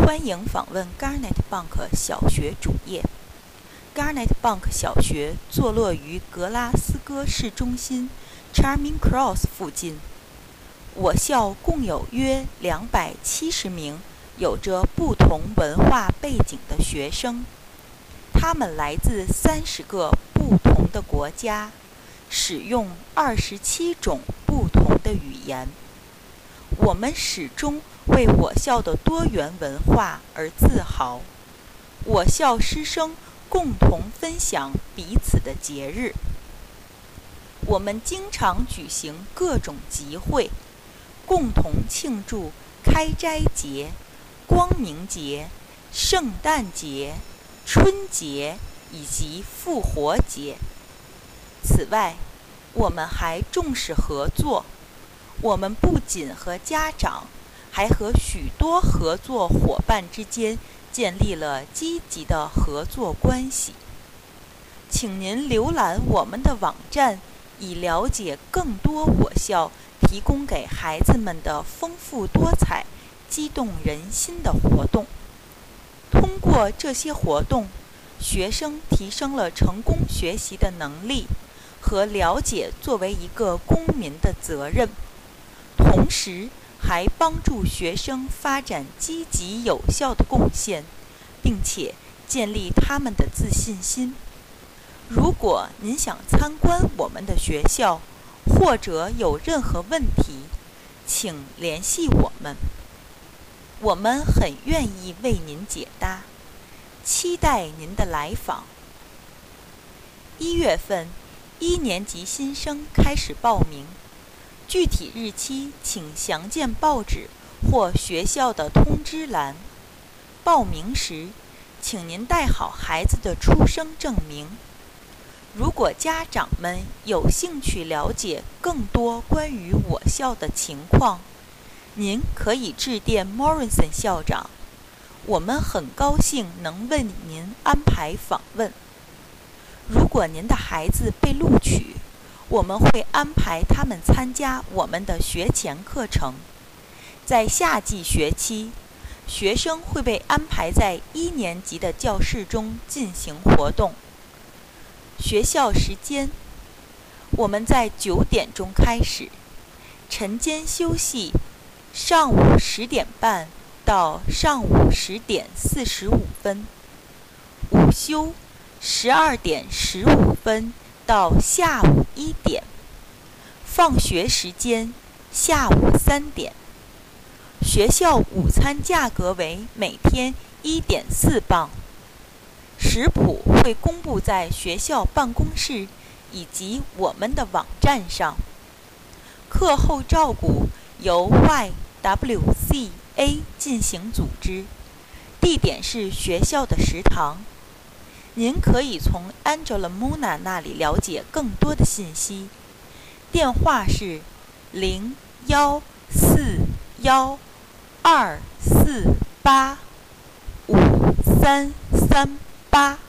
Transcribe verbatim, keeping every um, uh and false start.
欢迎访问 Garnet Bank 小学主页。Garnet Bank 小学坐落于格拉斯哥市中心 Charing Cross 附近。我校共有约两百七十名有着不同文化背景的学生，他们来自三十个不同的国家，使用二十七种不同的语言。我们始终为我校的多元文化而自豪。我校师生共同分享彼此的节日。我们经常举行各种集会，共同庆祝开斋节、光明节、圣诞节、春节以及复活节。此外，我们还重视合作。我们不仅和家长，还和许多合作伙伴之间建立了积极的合作关系。请您浏览我们的网站，以了解更多我校提供给孩子们的丰富多彩、激动人心的活动。通过这些活动，学生提升了成功学习的能力和了解作为一个公民的责任。同时还帮助学生发展积极有效的贡献，并且建立他们的自信心。如果您想参观我们的学校，或者有任何问题，请联系我们，我们很愿意为您解答，期待您的来访。一月份，一年级新生开始报名。具体日期请详见报纸或学校的通知栏。报名时，请您带好孩子的出生证明。如果家长们有兴趣了解更多关于我校的情况，您可以致电 Morrison 校长。我们很高兴能为您安排访问。如果您的孩子被录取，我们会安排他们参加我们的学前课程。在夏季学期，学生会被安排在一年级的教室中进行活动。学校时间：我们在九点钟开始，晨间休息，上午十点半到上午十点四十五分；午休，十二点十五分。到下午一点，放学时间下午三点。学校午餐价格为每天一点四磅。食谱会公布在学校办公室以及我们的网站上。课后照顾由 Y W C A 进行组织，地点是学校的食堂。您可以从 Angela Muna 那里了解更多的信息。电话是零幺四幺二四八五三三八。